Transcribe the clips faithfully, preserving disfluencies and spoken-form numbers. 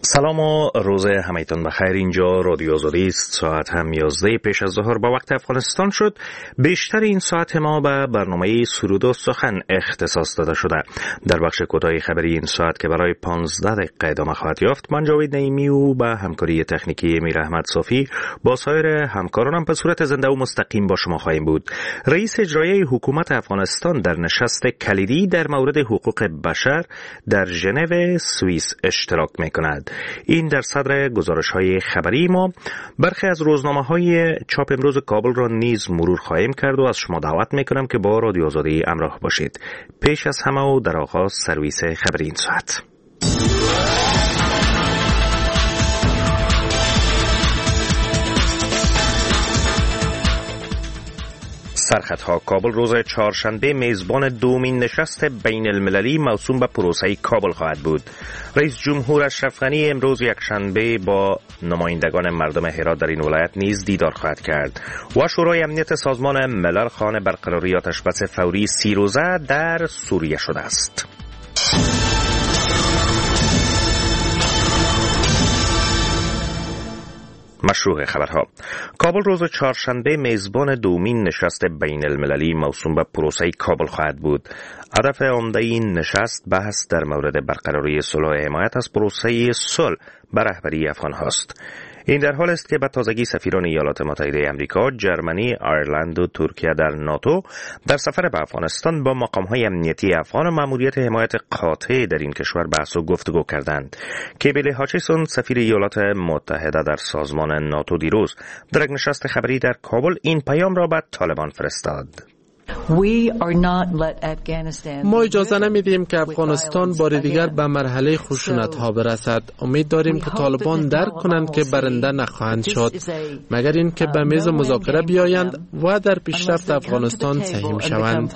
سلام و روز همه‌تان بخیر. اینجا رادیو آزادی است. ساعت هم یازده پیش از ظهر با وقت افغانستان شد. بیشتر این ساعت ما به برنامه سرود و سخن اختصاص داده شده. در بخش کوتاه خبری این ساعت که برای پانزده دقیقه ادامه خواهد یافت، من جاوید نعیمی و با همکاری تکنیکی امیر احمد صافی با سایر همکارانم به صورت زنده و مستقیم با شما خواهیم بود. رئیس اجرایی حکومت افغانستان در نشست کلیدی در مورد حقوق بشر در ژنو سوئیس اشتراک می‌کند. این در صدر گزارش‌های خبری ما. برخی از روزنامه‌های چاپ امروز کابل را نیز مرور خواهیم کرد و از شما دعوت می‌کنم که با رادیو آزادی همراه باشید. پیش از همه و در آغاز سرویس خبری این ساعت. سرخطها. کابل روز چهارشنبه میزبان دومین نشست بین المللی موسوم به پروسه کابل خواهد بود. رئیس جمهور اشرف غنی امروز یکشنبه با نمایندگان مردم هرات در این ولایت نیز دیدار خواهد کرد و شورای امنیت سازمان ملل خواهان برقراری آتشبس فوری سی روزه در سوریه شده است. مشروع خبرها. کابل روز چهارشنبه میزبان دومین نشست بین المللی موسوم به پروسه کابل خواهد بود. هدف عمده این نشست بحث در مورد برقراری صلح و حمایت از پروسه صلح به رهبری افغان هاست. این در حال است که به تازگی سفیران ایالات متحده آمریکا، جرمنی، آیرلند و ترکیه در ناتو در سفر به افغانستان با مقام‌های امنیتی افغان و مأموریت حمایت قاطع در این کشور بحث و گفتگو کردند. کیبل هاچیسون سفیر ایالات متحده در سازمان ناتو دیروز در یک نشست خبری در کابل این پیام را به طالبان فرستاد. ما اجازه نمیدیم که افغانستان بار دیگر به مرحله خشونت ها برسد. امید داریم که طالبان درک کنند که برنده نخواهند شد مگر این که به میز مذاکره بیایند و در پیشرفت افغانستان سهیم شوند.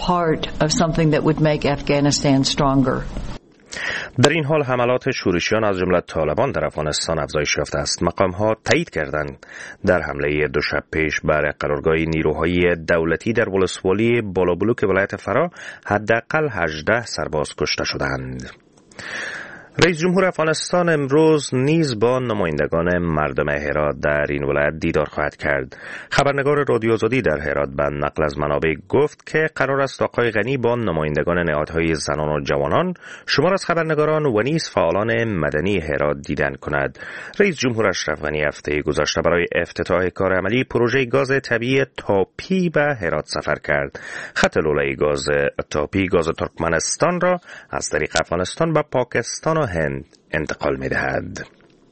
در این حال حملات شورشیان از جمله طالبان در افغانستان افزایش یافته است. مقام‌ها تایید کردند در حمله دو شب پیش بر قرارگاه نیروهای دولتی در ولسوالی بالابلوک ولایت فرا حداقل هجده سرباز کشته شدند. رئیس جمهور افغانستان امروز نیز با نمایندگان مردم هرات در این ولایت دیدار خواهد کرد. خبرنگار رادیو آزادی در هرات به نقل از منابع گفت که قرار است آقای غنی با نمایندگان نهادهای زنان و جوانان، شمار از خبرنگاران و نیز فعالان مدنی هرات دیدن کند. رئیس جمهور اشرف غنی هفته گذشته برای افتتاح کار عملی پروژه گاز طبیعی تاپی به هرات سفر کرد. خط لوله گاز تاپی گاز ترکمنستان را از طریق افغانستان به پاکستان و هند انتقال می دهد.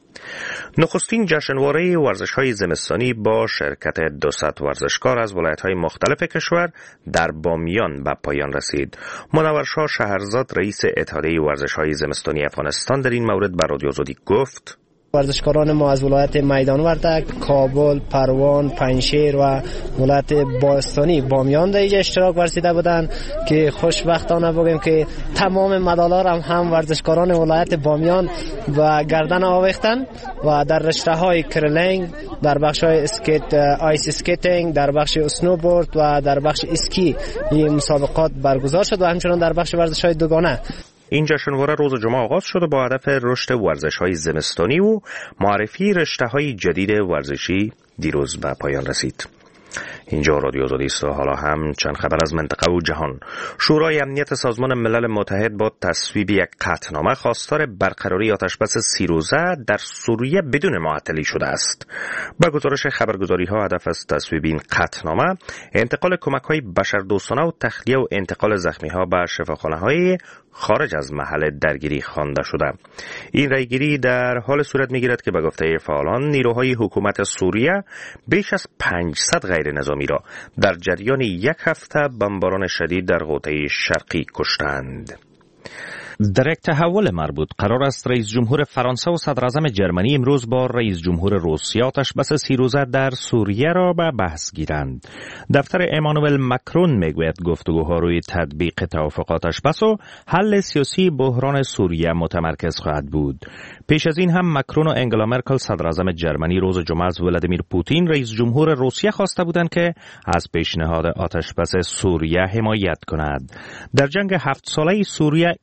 نخستین جشنواره ورزش‌های زمستانی با شرکت دویست ورزشکار از ولایت‌های مختلف کشور در بامیان به پایان رسید. منور شاه شهرزاد رئیس اتحادیه ورزش‌های زمستانی افغانستان در این مورد به رادیو آزادی گفت: ورزشکاران ما از ولایت میدان وردک، کابل، پروان، پنجشیر و ولایت باستانی بامیان در اینجا اشتراک ورزیده بودند که خوشبختانه بگیم که تمام مدال‌ها هم هم ورزشکاران ولایت بامیان و گردن آویختن و در رشته‌های کرلینگ، در بخش‌های اسکیت، آیس اسکیتینگ، در بخش اسنوبورد و در بخش اسکی این مسابقات برگزار شد و همچنین در بخش ورزش‌های دوگانه. این جشنواره روز جمعه آغاز شد و با هدف رشد ورزش‌های زمستانی و معرفی رشته‌های جدید ورزشی دیروز به پایان رسید. اینجا رادیو آزادی است و حالا هم چند خبر از منطقه و جهان. شورای امنیت سازمان ملل متحد با تصویب یک قطعنامه خواستار برقراری آتشبس سی روزه در سوریه بدون معطلی شده است. با گزارش خبرگزاری‌ها هدف از تصویب این قطعنامه انتقال کمک‌های بشردوستانه و تخلیه و انتقال زخمی‌ها به شفاخانه‌های خارج از محل درگیری خوانده شده. این رایگیری در حال صورت می‌گیرد که به گفته فعالان نیروهای حکومت سوریه بیش از پانصد غیر نظامی را در جریان یک هفته بمباران شدید در غوطه شرقی کشتند. در یک تحول مربوط قرار است رئیس جمهور فرانسه و صدر اعظم جرمنی امروز با رئیس جمهور روسیه آتشبس سی روزه در سوریه را به بحث گیرند. دفتر امانوئل مکرون میگوید گفتگوها روی تطبیق توافق آتشبس و حل سیاسی بحران سوریه متمرکز خواهد بود. پیش از این هم مکرون و انگلا مرکل صدر اعظم جرمنی روز جمعه از ولادیمیر پوتین رئیس جمهور روسیه خواسته بودند که از پیشنهاد آتشبس سوریه حمایت کند. در جنگ هفت ساله سوریه ایران و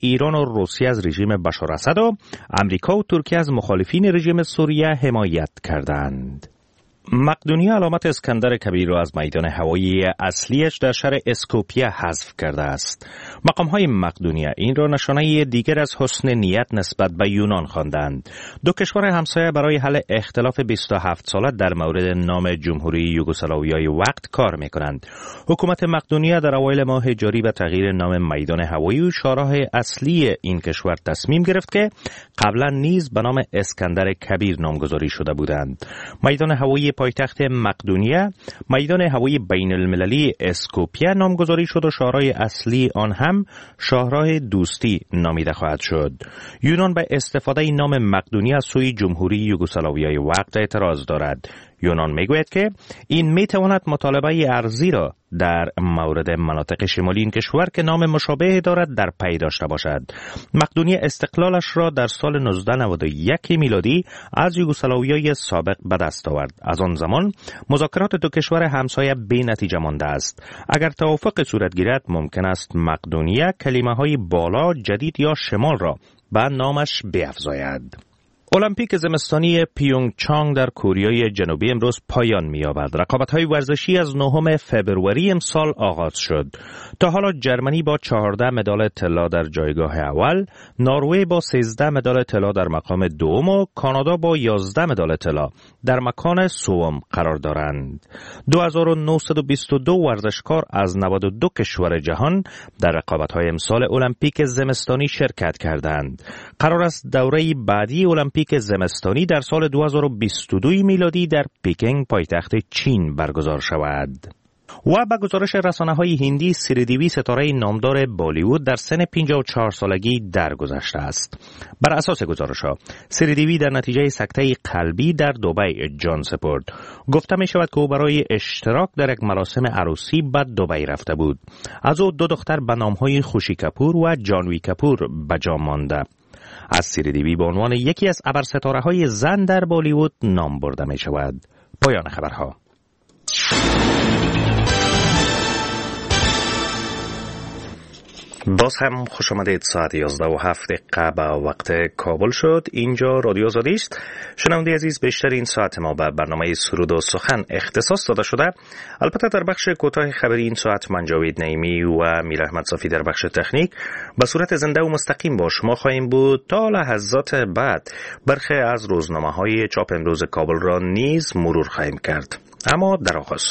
روسیه از رژیم بشار اسد و امریکا و ترکیه از مخالفین رژیم سوریه حمایت کردند. مقدونیه علامت اسکندر کبیر را از میدان هوایی اصلیش در شهر اسکوپیه حذف کرده است. مقام‌های مقدونیه این را نشانه دیگر از حسن نیت نسبت به یونان خواندند. دو کشور همسایه برای حل اختلاف بیست و هفت ساله در مورد نام جمهوری یوگسلاویای وقت کار می‌کنند. حکومت مقدونیه در اوایل ماه جاری به تغییر نام میدان هوایی و شاهراه اصلی این کشور تصمیم گرفت که قبلا نیز به نام اسکندر کبیر نامگذاری شده بودند. میدان هوایی پایتخت مقدونیه میدان هوایی بین المللی اسکوپیه نامگذاری شد و شاهراه اصلی آن هم شاهراه دوستی نامیده خواهد شد. یونان به استفاده نام مقدونیه از سوی جمهوری یوگسلاویای وقت اعتراض دارد. یونان میگوید که این میتواند مطالبه ارضی را در مورد مناطق شمالی این کشور که نام مشابه دارد در پی داشته باشد. مقدونیه استقلالش را در سال نوزده نود و یک میلادی از یوگسلاویای سابق به دست آورد. از آن زمان مذاکرات دو کشور همسایه بی نتیجه مانده است. اگر توافق صورت گیرد ممکن است مقدونیه کلمه های بالا، جدید یا شمال را به نامش بیفزاید. المپیک زمستانی پیونگچانگ در کره جنوبی امروز پایان می‌یابد. رقابت‌های ورزشی از نهم فوریه امسال آغاز شد. تا حالا جرمنی با چهارده مدال طلا در جایگاه اول، نروژ با سیزده مدال طلا در مقام دوم و کانادا با یازده مدال طلا در مکان سوم قرار دارند. دو هزار و نهصد و بیست و دو ورزشکار از نود و دو کشور جهان در رقابت‌های امسال المپیک زمستانی شرکت کردند. قرار است دوره بعدی المپیک المپیک زمستانی در سال دو هزار و بیست و دو میلادی در پکینگ پایتخت چین برگزار شود. و به گزارش رسانه‌های هندی، سریدیوی ستاره نامدار بالیوود در سن پنجاه و چهار سالگی درگذشته است. بر اساس گزارش‌ها سریدیوی در نتیجه سکته قلبی در دبی جان سپرد. گفته می شود که او برای اشتراک در یک مراسم عروسی به دبی رفته بود. از او دو دختر به نام‌های خوشی کپور و جانوی کپور به جا مانده. از سریدیوی به عنوان یکی از ابرستاره‌های زن در بالیوود نام برده می شود. پایان خبرها. باز هم خوش آمدید. ساعت یازده و هفت دقیقه به وقت کابل شد. اینجا رادیو آزادی است. شنونده عزیز، بیشتر این ساعت ما به برنامه سرود و سخن اختصاص داده شده. البته در بخش کوتاه خبری این ساعت من جاوید نعیمی و میر احمد صافی در بخش تکنیک به صورت زنده و مستقیم با شما خواهیم بود. تا لحظات بعد برخی از روزنامه‌های چاپ امروز کابل را نیز مرور خواهیم کرد. اما در آغاز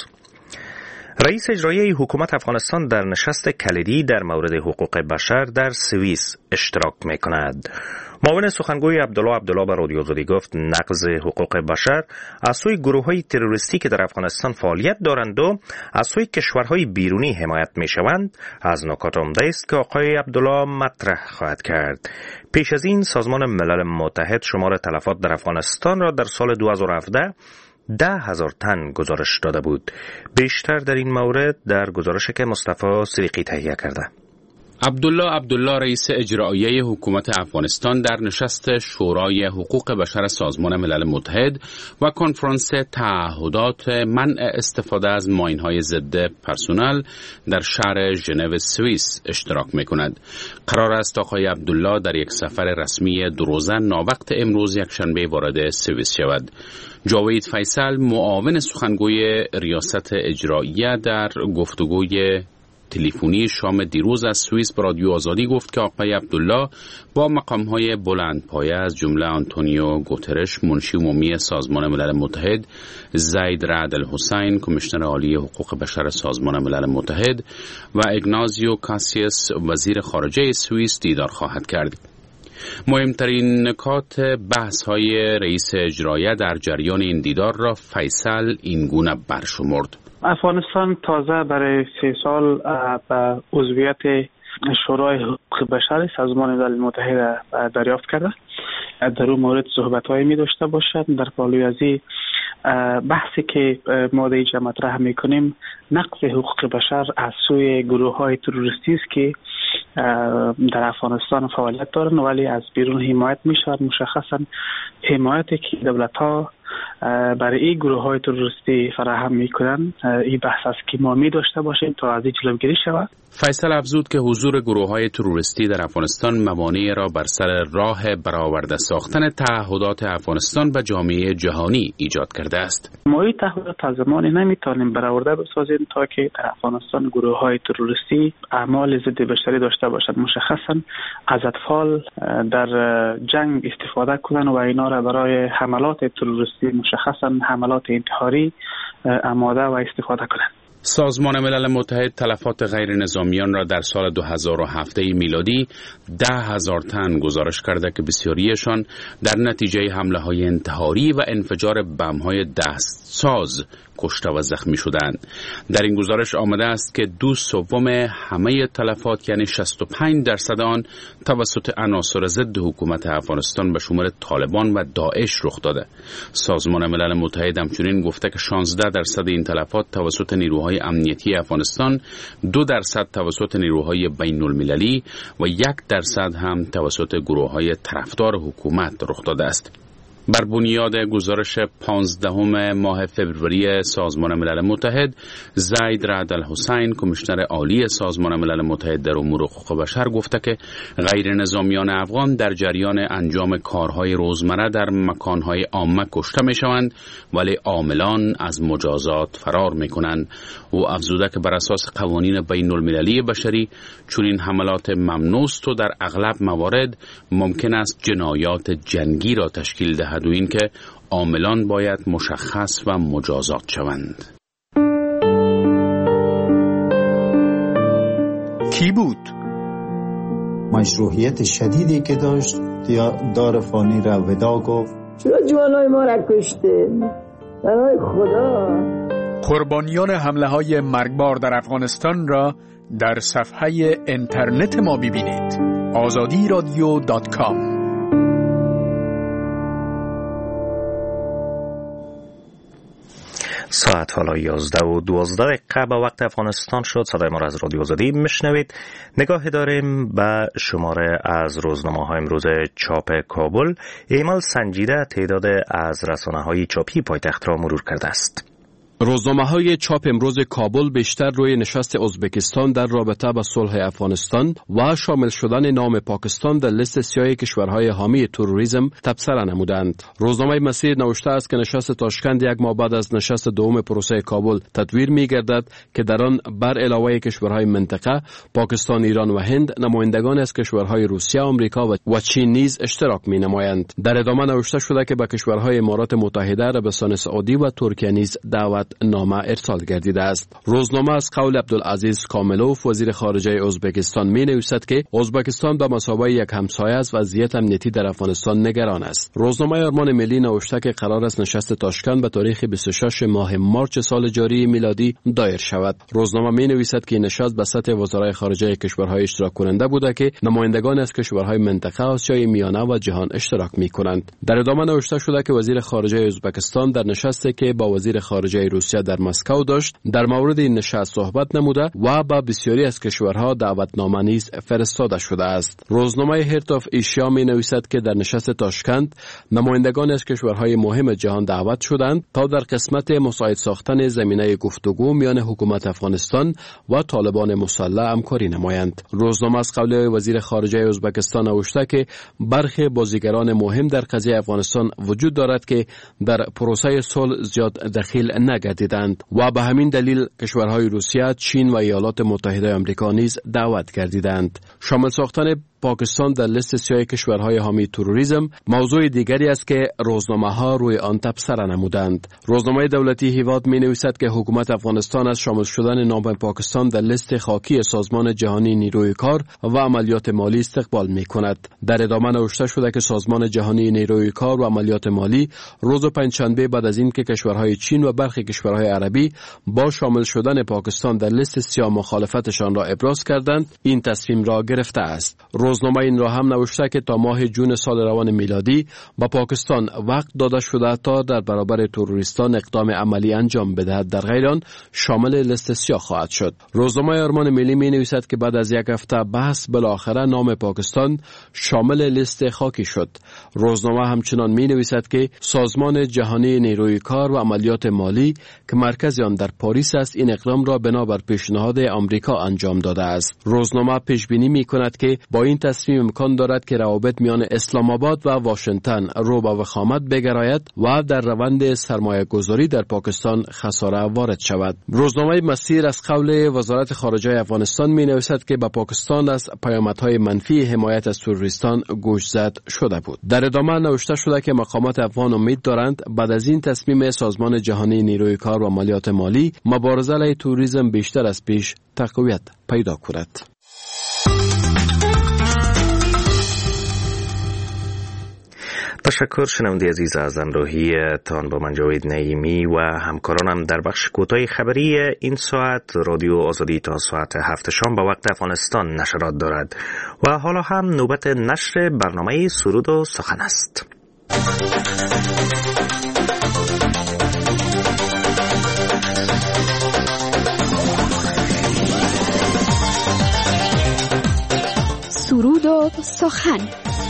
رئیس اجرایی حکومت افغانستان در نشست کلیدی در مورد حقوق بشر در سوئیس اشتراک می‌کند. معاون سخنگوی عبدالله عبدالله به رادیو آزادی گفت نقض حقوق بشر از سوی گروه‌های تروریستی که در افغانستان فعالیت دارند و از سوی کشورهای بیرونی حمایت می‌شوند از نکات عمده است که آقای عبدالله مطرح خواهد کرد. پیش از این سازمان ملل متحد شمار تلفات در افغانستان را در سال دو هزار و هفده ده هزار تن گزارش داده بود. بیشتر در این مورد در گزارشی که مصطفی صدیقی تهیه کرده. عبدالله عبدالله رئیس اجرایی حکومت افغانستان در نشست شورای حقوق بشر سازمان ملل متحد و کنفرانس تعهدات منع استفاده از ماین‌های ضد پرسونل در شهر ژنو سوئیس اشتراک می‌کند. قرار است آقای عبدالله در یک سفر رسمی دو روزه ناوقت امروز یکشنبه وارد سوئیس شود. جاوید فیصل معاون سخنگوی ریاست اجراییه در گفتگوی تلفنی شام دیروز از سوئیس به رادیو آزادی گفت که آقای عبدالله با مقام‌های بلندپایه از جمله آنتونیو گوترش منشی عمومی سازمان ملل متحد، زید رعد الحسین کمیشنر عالی حقوق بشر سازمان ملل متحد و ایگنازیو کاسیاس وزیر خارجه سوئیس دیدار خواهد کرد. مهمترین نکات بحث‌های رئیس اجرایی در جریان این دیدار را فیصل اینگونه برشمرد. افغانستان تازه برای سه سال به عضویت شورای حقوق بشر سازمان ملل متحد دریافت کرده. در اون مورد صحبت‌هایی می داشته باشد. در پالوی از این بحثی که ما در اینجا مطرح می‌کنیم نقض حقوق بشر از سوی گروه‌های تروریستی است که در افغانستان فعالیت دارند ولی از بیرون حمایت می‌شوند. مشخصاً حمایتی که دولت‌ها برای این گروه‌های تروریستی فراهم می‌کنند این بحث است که ما می داشته باشیم تا از این جلوگیری شود. فیصل افزود که حضور گروه‌های تروریستی در افغانستان موانعی را بر سر راه برآورده ساختن تعهدات افغانستان به جامعه جهانی ایجاد کرده است. ما این تعهدات تا زمانی نمیتونیم برآورده بسازیم تا که در افغانستان گروه‌های تروریستی اعمال ضد بشری داشته باشند، مشخصاً از اطفال در جنگ استفاده کنند و اینا را برای حملات تروریستی، مشخصاً حملات انتحاری آماده و استفاده کنند. سازمان ملل متحد تلفات غیر نظامیان را در سال دو هزار و هفت میلادی ده هزار تن گزارش کرده که بسیاریشان در نتیجه حمله های انتحاری و انفجار بم های دستساز کشته و زخمی شدند. در این گزارش آمده است که دو سوم همه تلفات یعنی شصت و پنج درصد آن توسط عناصر ضد حکومت افغانستان به شمول طالبان و داعش رخ داده. سازمان ملل متحد همچنین گفته که شانزده درصد این تلفات توسط نیروهای امنیتی افغانستان، دو درصد توسط نیروهای بین المللی و یک درصد هم توسط گروه‌های طرفدار حکومت رخ داده است. بر بنیاد گزارش پانزدهم ماه فوریه سازمان ملل متحد، زید رعد الحسین کمیشنر عالی سازمان ملل متحد در امور حقوق بشر گفته که غیر نظامیان افغان در جریان انجام کارهای روزمره در مکانهای عامه کشته می شوند ولی عاملان از مجازات فرار می کنند. او افزوده که بر اساس قوانین بین المللی بشری چنین حملات ممنوع است و در اغلب موارد ممکن است جنایات جنگی را تشکیل دهد و این که عاملان باید مشخص و مجازات شوند. کی بود؟ مشروعیت شدیدی که داشت دار فانی را ودا گفت. چرا جوانای ما را کشته؟ برای خدا. قربانیان حمله های مرگبار در افغانستان را در صفحه اینترنت ما ببینید. آزادی رادیو دات کام. ساعت حالا یازده و دوازده دقیقه به وقت افغانستان شد. صدای ما را از رادیو آزادی میشنوید. نگاهی داریم به شماره از روزنامه های امروز چاپ کابل. ایمال سنجیده تعداد از رسانه های چاپی پایتخت را مرور کرده است. روزنامه‌های چاپ امروز کابل بیشتر روی نشست ازبکستان در رابطه با صلح افغانستان و شامل شدن نام پاکستان در لیست سیاه کشورهای حامی تروریسم تبصره نمودند. روزنامه مسیر نوشته است که نشست تاشکند یک ماه بعد از نشست دوم پروسه کابل تدویر می‌گردد که در آن بر علاوه کشورهای منطقه پاکستان، ایران و هند نمایندگان از کشورهای روسیه، آمریکا و چین نیز اشتراک می‌نمایند. در ادامه نوشته شده که به کشورهای امارات متحده، عربستان سعودی و ترکیه نیز دعوت نامه ارسال گردیده است. روزنامه از قول عبدالعزیز کاملوف وزیر خارجه ازبکستان می نویسد که ازبکستان به مثابه یک همسایه از وضعیت امنیتی در افغانستان نگران است. روزنامه آرمان ملی نوشته که قرار است نشست تاشکند به تاریخ بیست و شش ماه مارچ سال جاری میلادی دایر شود. روزنامه می نویسد که نشست به سطح وزرای خارجه کشورهای اشتراک کننده بوده که نمایندگان از کشورهای منطقه آسیای میانه و جهان اشتراک می کنند. در ادامه نوشته شده که وزیر خارجه ازبکستان در نشستی که با وزیر خارجه روسیه در مسکو داشت در مورد این نشست صحبت نموده و با بسیاری از کشورها دعوتنامه نیز فرستاده شده است. روزنامه هرت آف ایشیا می نویسد که در نشست تاشکند نمایندگان از کشورهای مهم جهان دعوت شدند تا در قسمت مساعد ساختن زمینه گفتگو میان حکومت افغانستان و طالبان مسلح همکاری نمایند. روزنامه از قول وزیر خارجه ازبکستان نوشته که برخی بازیگران مهم در قضیه افغانستان وجود دارد که در پروسه صلح زیاد دخیل نگردیدند و به همین دلیل کشورهای روسیه، چین و ایالات متحده آمریکا نیز دعوت کردیدند. شامل ساختن پاکستان در لیست سیاه کشورهای حامی تروریسم موضوع دیگری است که روزنامه ها روی آن تبصره نمودند. روزنامه دولتی هیواد می نویسد که حکومت افغانستان از شامل شدن نام پاکستان در لیست خاکی سازمان جهانی نیروی کار و عملیات مالی استقبال می کند. در ادامه نوشته شده که سازمان جهانی نیروی کار و عملیات مالی روز پنجشنبه بعد از اینکه کشورهای چین و برخی کشورهای عربی با شامل شدن پاکستان در لیست سیاه مخالفتشان را ابراز کردند، این تصمیم را گرفته است. روزنامه این را هم نوشته که تا ماه جون سال روان میلادی با پاکستان وقت داده شده تا در برابر تروریستان اقدام عملی انجام بدهد، در غیر آن شامل لیست سیاه خواهد شد. روزنامه آرمان ملی می نویسد که بعد از یک هفته بحث بالاخره نام پاکستان شامل لیست خاکی شد. روزنامه همچنان می نویسد که سازمان جهانی نیروی کار و عملیات مالی که مرکز آن در پاریس است این اقدام را بنابر پیشنهاد آمریکا انجام داده است. روزنامه پیش بینی می کند که با این تصمیم امکان دارد که روابط میان اسلام آباد و واشنگتن رو به وخامت بگراید و در روند سرمایه گذاری در پاکستان خساره وارد شود. روزنامه مسیر از قول وزارت خارجه افغانستان می نویسد که به پاکستان از پیامدهای منفی حمایت از تروریستان گوش زد شده بود. در ادامه نوشته شده که مقامات افغان امید دارند بعد از این تصمیم سازمان جهانی نیروی کار و عملیات مالی مبارزه علیه توریسم بیشتر از پیش تقویت پیدا کند. تشکر شنونده عزیز از همراهی تان با من جاوید نعیمی و همکارانم در بخش کوتاه خبری این ساعت. رادیو آزادی تا ساعت هفت شام به وقت افغانستان نشرات دارد و حالا هم نوبت نشر برنامه سرود و سخن است. سرود و سخن.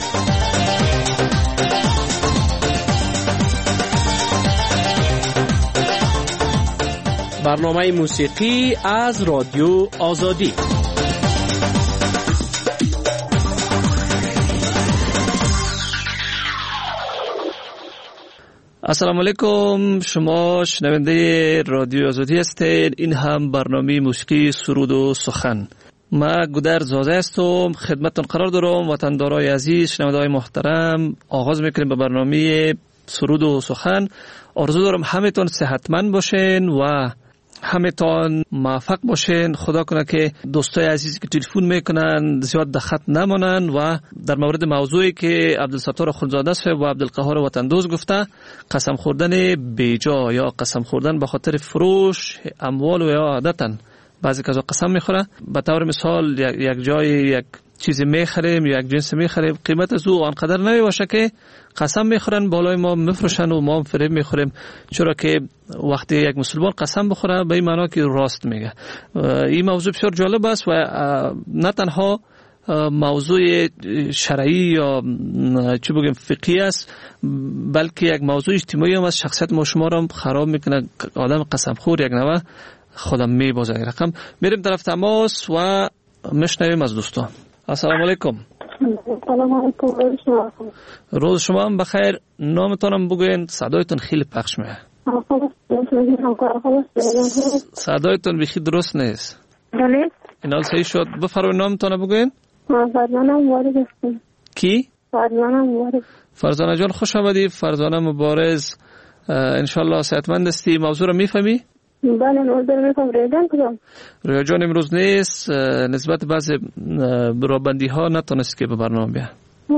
برنامه موسیقی از رادیو آزادی. السلام علیکم، شما شنونده رادیو آزادی هستید. این هم برنامه موسیقی سرود و سخن. ما گودر زاده هستم، خدمتتون قرار دارم. وطندارای عزیز، شنونده‌های محترم، آغاز میکنیم به برنامه سرود و سخن. آرزو دارم همتون صحتمند باشین و همتون موفق باشین. خدا کنه که دوستای عزیزی که تلفن میکنن زیاد در خط نمانن و در مورد موضوعی که عبدالستار خونزاده صاحب و عبدالقهار وطندوز گفته، قسم خوردن بیجا یا قسم خوردن به خاطر فروش اموال و یا عادتاً بعضی کسا قسم میخوره. به طور مثال یک جای یک چیزی میخریم یا یک جنس میخریم، قیمت از او آنقدر نمیباشه که قسم میخورن بالای ما میفروشن و ما هم فریب میخوریم، چرا که وقتی یک مسلمان قسم بخوره به این معنا که راست میگه. این موضوع بسیار جالب است و نه تنها موضوع شرعی یا چی بگیم فقهی است، بلکه یک موضوع اجتماعی هم از شخصیت ما شما را خراب میکنه. آدم قسم خور یک نوع خودم میبازه. رقم میریم طرف تماس و میشنویم از دوستان. السلام علیکم. سلام علیکم. روز شما هم بخیر. نامتونم بگوین، صدایتون خیلی پخش میه. صدایتون بخی درست نیست. بله. اینال صحیح شد. بفرمایید نامتون بگوین. فرزانه مبارز هستم. کی؟ فرزانه مبارز. فرزانه جان خوش آمدی. فرزانه مبارز، انشالله صحتمند هستی. موضوع رو میفهمی؟ بله موضوع رو میفهم. ریاجان کدام؟ ریاجان امروز نیست، نسبت بعض برابندی ها نتونست که به برنامه بیا.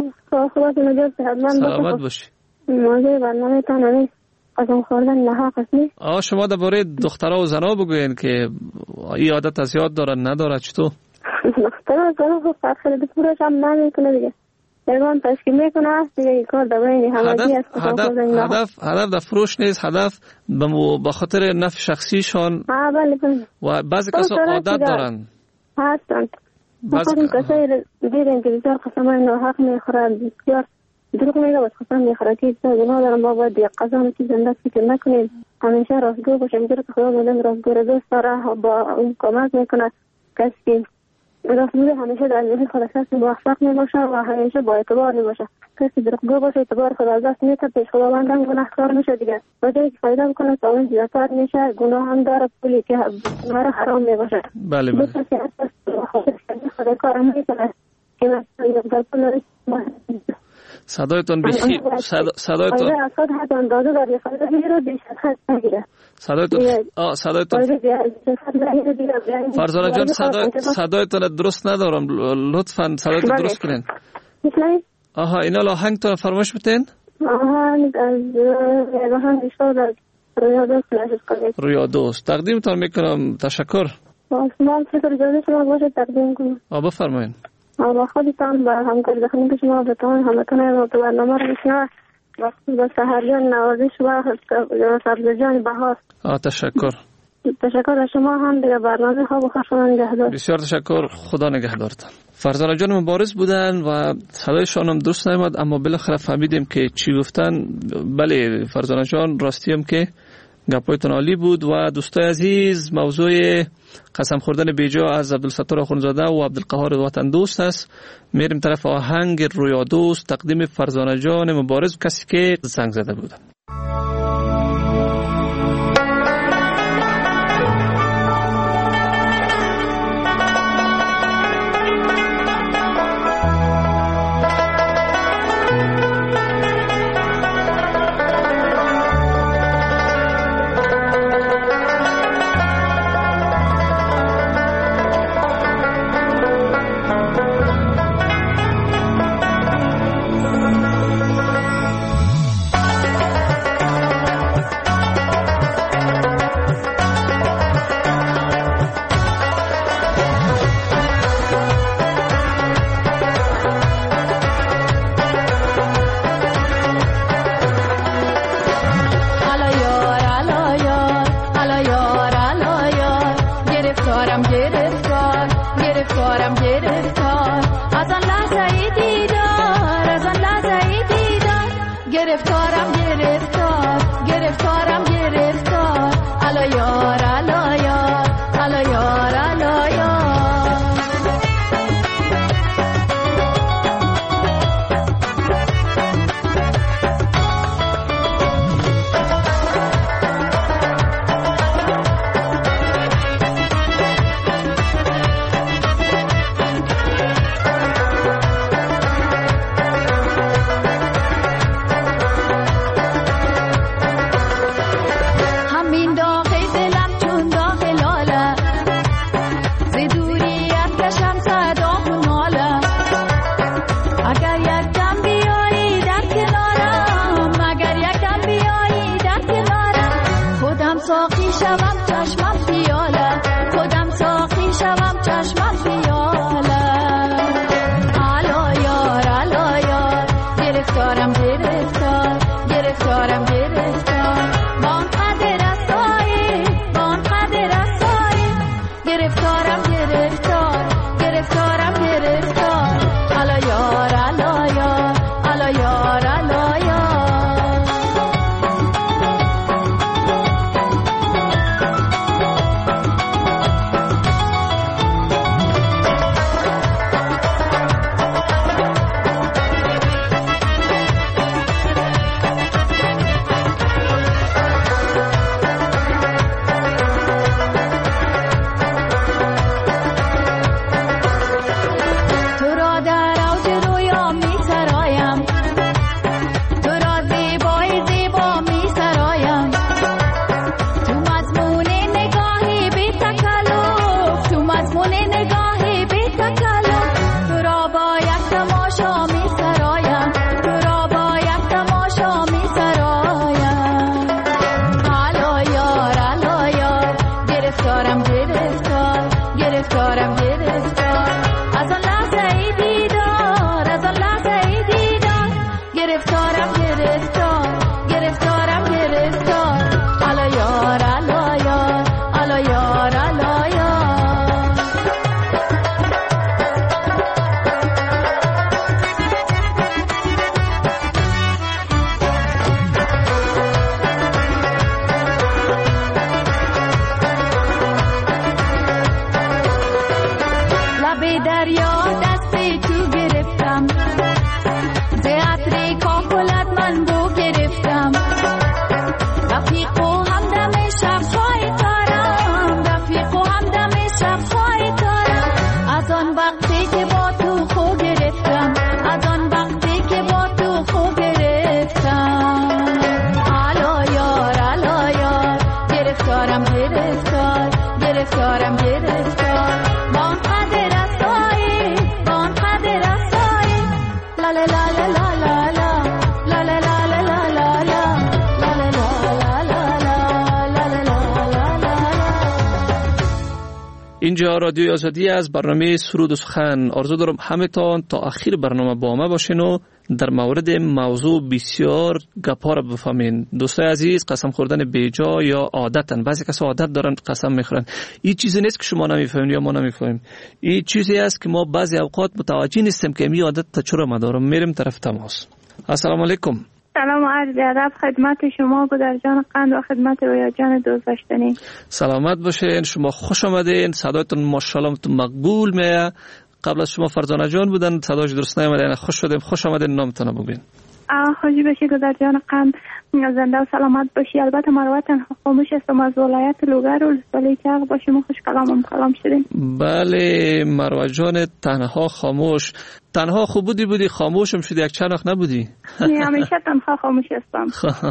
سلامت باشی. موضوع برنامه تانه قسم خوردن نحق است نیست؟ آه شما درباره دخترها و زنها بگوین که این عادت از یاد دارن نداره. چطور؟ دخترها و زنها خب فرق خیلی پورش هم نمیکنه دیگه. پیغام تشکیل میکنه دیگه. این کار در بین همگی است. هدف هدف در فروش نیست، هدف به خاطر نفع شخصیشان. ها بله بله. و بعضی کسا عادت دارن هستند. بعضی کسایی دیدن که بسیار قسمای ناحق میخورن، بسیار دروغ میگه بس قسم میخوره که گناه دارم. با باید یک قسم که زنده فکر نکنید، همیشه راستگو باشیم. میگه که خدا بودن راستگو را دوست داره، با اون کمک میکنه. کسی راستگو همیشه در زندگی خود کسی موفق میباشه و همیشه با اعتبار میباشه. کسی دروغگو باشه اعتبار خود از دست میده، پیش خداوند هم گناهکار میشه دیگه. و جایی که فایده بکنه تا اون زیادتر میشه، گناه هم داره، پولی که گناه حرام میباشه. بله بله. کسی از خدا کار میکنه که مثلا پول صدایتون بخیر. صدایتون صدایتون آه صدایتون فرزانه جان صدایتون درست ندارم، لطفاً صدایتون درست کنین. آها اینا آهنگتون فرمایش بتین. آهنگ از رویا دوست رویا دوست تقدیمتون میکنم. تشکر. من فکر جدید شما باشه تقدیم کنم. آه بفرمایین. و خودتان با همکاری دخلی که شما بتوان همتون تو برنامه رو بشنوه و سحریان نوازش و سبزجان بهار. تشکر. تشکر از شما هم دیگه برنامه ها بخیر شما نگهدار. بسیار تشکر، خدا نگهدارتان. فرزانه جان مبارز بودن و صدایشان هم درست نمیاد، اما بالاخره فهمیدیم که چی گفتن. بله فرزانه جان راستی هم که گپایتون عالی بود. و دوستای عزیز، موضوع قسم خوردن بیجا از عبدالستار آخوندزاده و عبدالقهار وطن دوست است. میریم طرف آهنگ رویا دوست تقدیم فرزانه جان مبارز، کسی که زنگ زده بود. اینجا رادیوی آزادی از برنامه سرود و سخن. آرزو دارم همتان تا آخر برنامه با ما باشین و در مورد موضوع بسیار گپا را بفهمین. دوستای عزیز، قسم خوردن بیجا یا عادتن، بعضی کسا عادت دارن قسم میخورن. این چیزی نیست که شما نمیفهمین یا ما نمیفهمیم. این چیزی است که ما بعضی اوقات متوجه نیستیم که این عادت تا چرا ما دارم. میریم طرف تماس. السلام علیکم. سلام و عرض ادب خدمت شما گودر جان قند و خدمت رویا جان دوست داشتنی. سلامت باشین، شما خوش آمدین. صدایتون ماشاءالله مقبول میه. قبل از شما فرزانه جان بودن، صداش درست نیامد. خوش شدیم. خوش آمدین. نامتون بگین. خوشی باشی گودر جان قند، زنده و سلامت باشی. البته مروت خاموش هستم از ولایت لوگر و ولی که باشیم و خوش کلام کلام شدیم. بله مروت جان تنها خاموش. تنها خوب بودی بودی خاموشم شدی، یک چند وقت نبودی؟ نه همیشه تنها خاموش هستم.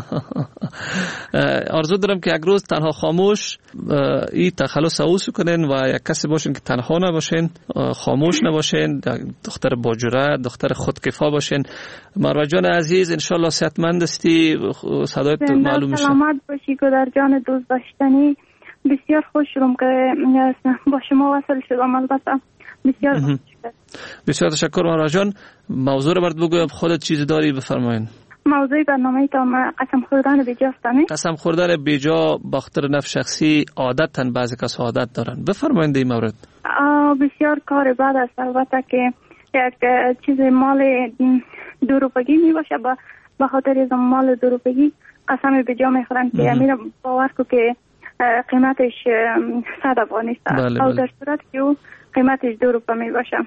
آرزو دارم که یک روز تنها خاموش این تخلص اوسو کنین و یک کسی باشین که تنها نباشین، خاموش نباشین، دختر با جرأت، دختر خودکفا باشین. مروت جان عزیز انشالله صحتمند هستی، صدایت معلوم میشه. سلامت باشی گودر جان دوست داشتنی. بسیار خوش شدم که با شما وصل شدم. البته بسیار بسیار تشکر مروت جان. موضوع رو برات بگویم، خودت چیزی داری بفرمایین. موضوع برنامه تا قسم خوردن بیجا استنی. قسم خوردن بیجا با خاطر نفع شخصی عادتاً بعضی کس عادت دارن. بفرمایید این مورد. بسیار کار بد است. البته که یک چیز مال دروغگی می باشه، با به خاطر از مال دروغگی قسم بیجا میخورن که امیر باور کو که قیمتش صد افغانی است. بله او بله. در صورت که او قیمتش دو روپه می باشه.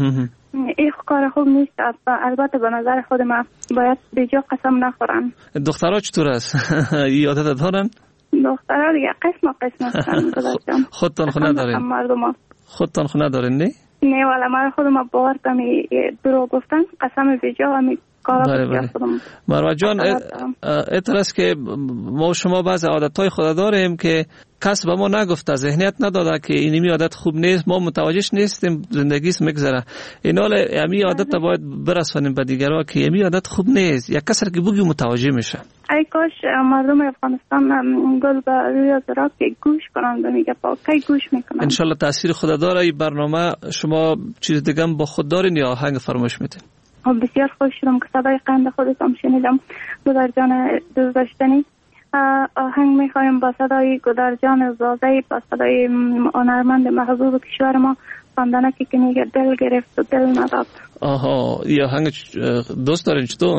این کار خوب نیست. البته به نظر خود ما باید بیجا قسم نخورن. دخترها چطور است؟ این عادت دارن؟ دخترها دیگه قسم قسم هستن. خودتان خونه دارین؟ خودتان خونه دارین نه؟ نه والا ما خود ما باور کمی درو گفتن قسم بیجا و می بله بله. مروت جان اطلاع است که ما شما بعض عادتهای خود داریم که کس به ما نگفته، ذهنیت نداده که اینمی عادت خوب نیست، ما متوجهش نیستیم، زندگیش میگذره. این حال امی عادت باید برسونیم به دیگرها که امی عادت خوب نیست. یک کس که بگی متوجه میشه. ای کاش مردم افغانستان گل به روی زرا که گوش کنند و میگه پاکی گوش میکنند. انشالله تاثیر خود داره این برنامه. شما چیز دیگه هم با خود دارین یا آهنگ فرمایش میدین؟ بسیار خوش شدم که صدای قند خودتان شنیدم گودر جان دوست داشتنی. آهنگ میخوایم با صدای گودر جان زازه‌ای، با صدای هنرمند محبوب کشور ما خواندنکی که میگه دل گرفت و دل نداد. آها این آهنگ دوست دارین چطور؟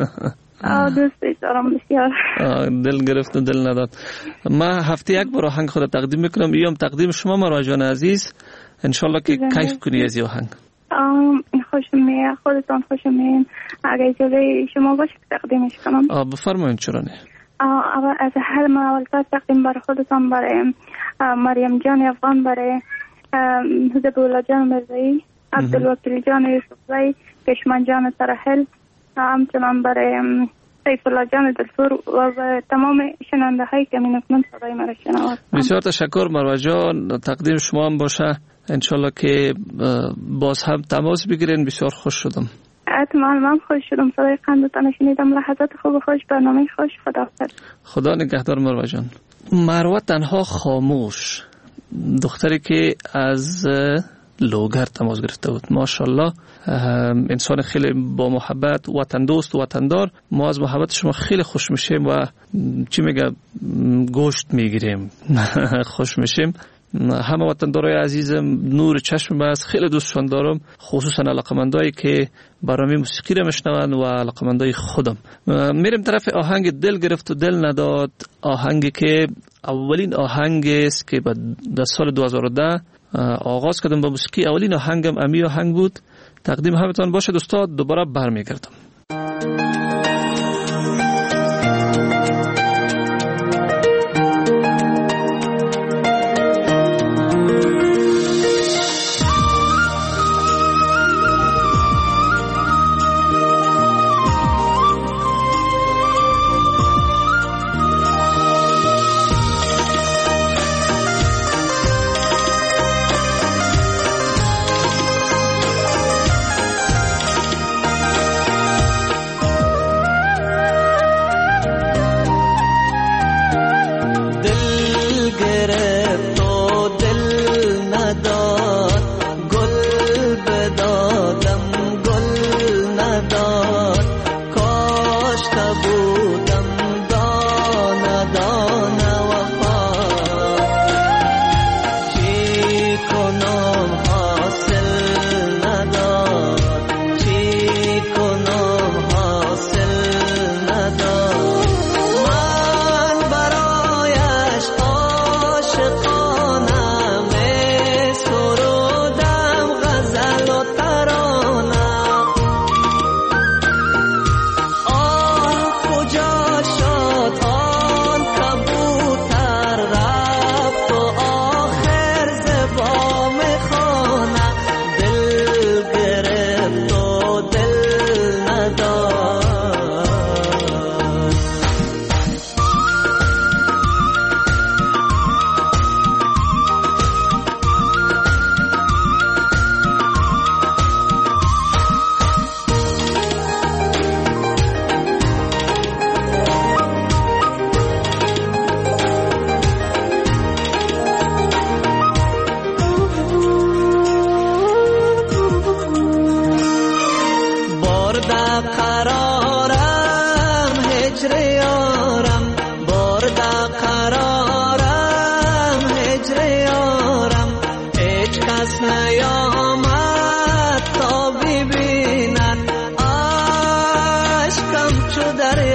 آه دوست دارم بسیار. دل گرفت و دل نداد. من هفته یک بار آهنگ خود تقدیم میکنم. ایام تقدیم شما مروت جان عزیز. انشالله که کیف کنی از این آهنگ. خوشم میاد، خودتان خوشم میاد. اگه اجازه شما باشه تقدیمش کنم. آه بفرمایید. چرا نه؟ اول از هر اول تقدیم برای خودتان، برای مریم جان افغان، برای زبولا جان مرزایی، عبدالوکیل جان یوسفزایی، کشمن جان ترحل، همچنان برای سیف الله جان دلفور و تمام شنونده هایی که من اکنون صدای مرا شنوند. بسیار تشکر مروت جان. تقدیم شما هم باشه. انشالله که باز هم تماس بگیرین. بسیار خوش شدم. حتما من خوش شدم. صدای قندتان شنیدم. لحظات خوب خوش، برنامه خوش. خدا حافظ. خدا نگهدار مروت جان. مروت تنها خاموش، دختری که از لوگر تماس گرفته بود. ماشاءالله انسان خیلی با محبت، وطن دوست و وطندار. ما از محبت شما خیلی خوش میشیم و چی میگه گوشت میگیریم. خوش میشیم. همه وطندارای عزیزم نور چشم بس، خیلی دوستشان دارم، خصوصا علاقمندایی که برنامه موسیقی رو میشنون و علاقمندای خودم. میریم طرف آهنگ دل گرفت و دل نداد. آهنگی که اولین آهنگ است که در سال دو هزار و ده آغاز کردم با موسیقی. اولین آهنگم امی آهنگ بود. تقدیم همتون باشه دوستان. دوباره برمیگردم.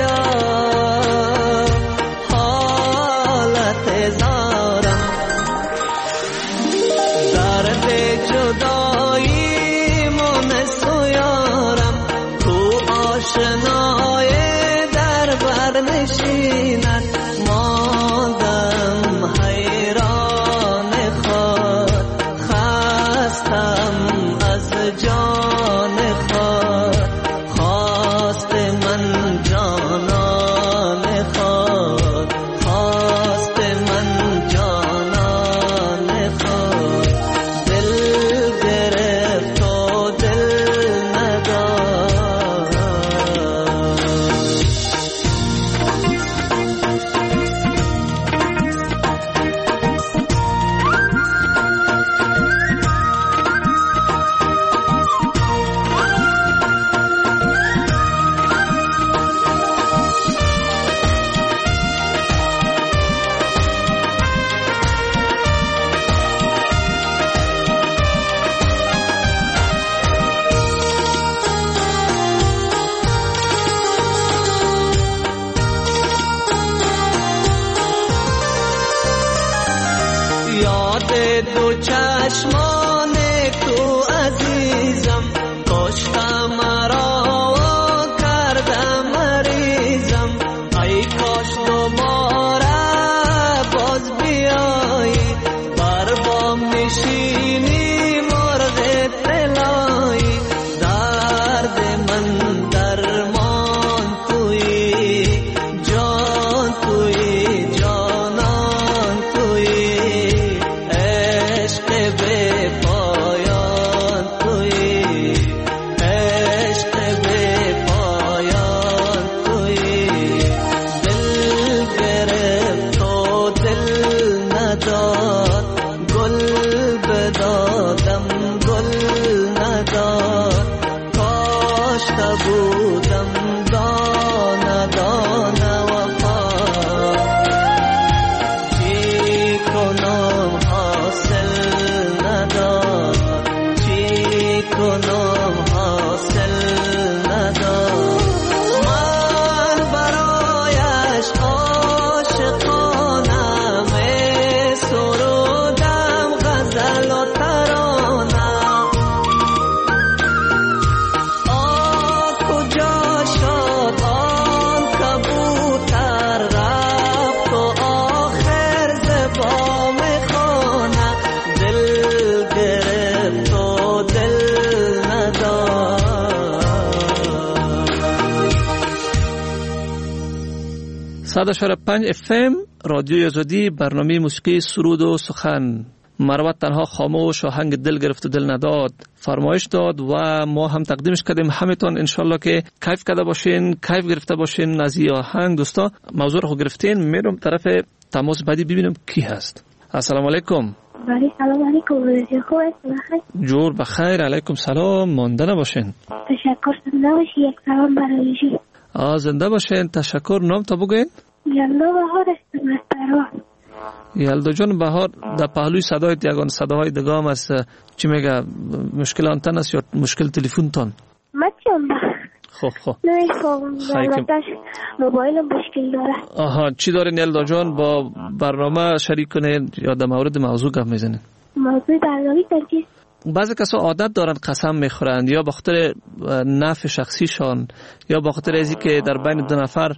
صد و چهار و پنج اف ام رادیوی آزادی، برنامه موسیقی سرود و سخن. مروت تنها خاموش آهنگ دل گرفت و دل نداد فرمایش داد و ما هم تقدیمش کردیم. همتون انشالله که کیف کرده باشین، کیف گرفته باشین از این آهنگ. دوستا موضوع رو گرفتین، میرم طرف تماس بعدی ببینم کی هست. السلام علیکم. بله سلام علیکم. خوب هستین؟ جور بخیر. علیکم سلام. مانده نباشین. تشکر. زنده باشی. یک سلام برای شما. آ زنده باشین. تشکر. نام تا بگین؟ یلدا بهار هستم از پروان. یلدا جان بهار، در پهلوی صدایت یگان صداهای دگام است. چی میگه؟ مشکل آنتن است یا مشکل تلفن تان؟ مچم. خب خب. نه خب البته موبایلم مشکل داره. آها، چی دارین یلدا جان؟ با برنامه شریک کنین یا در مورد موضوع گپ میزنین؟ موضوع برنامه ترکیز. بعضی کسا عادت دارن قسم میخورند یا به خاطر نفع شخصیشان یا به خاطر ازی که در بین دو نفر